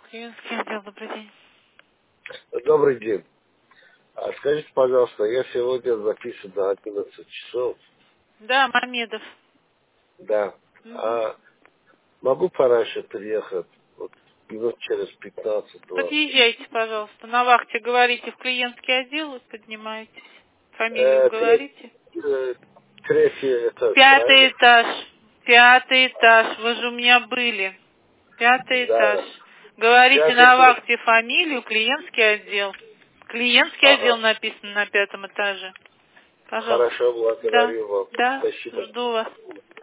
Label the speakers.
Speaker 1: Клиентский отдел, добрый день.
Speaker 2: Добрый день. Скажите, пожалуйста, я сегодня записан на 11 часов.
Speaker 1: Да, Мамедов.
Speaker 2: Да.
Speaker 1: Мгм.
Speaker 2: Могу пораньше приехать? Вот минут через 15-20.
Speaker 1: Подъезжайте, пожалуйста. На вахте говорите в клиентский отдел и поднимаетесь. Фамилию говорите.
Speaker 2: Третий этаж,
Speaker 1: Пятый
Speaker 2: правильно?
Speaker 1: этаж. Пятый этаж. Вы же у меня были. Пятый этаж.
Speaker 2: Да.
Speaker 1: Говорите
Speaker 2: Пятый
Speaker 1: на
Speaker 2: этаж.
Speaker 1: вахте фамилию, клиентский отдел. Клиентский отдел
Speaker 2: Ага.
Speaker 1: написано на пятом этаже. Пожалуйста.
Speaker 2: Хорошо,
Speaker 1: Да,
Speaker 2: благодарю вам.
Speaker 1: да,
Speaker 2: Спасибо.
Speaker 1: жду вас.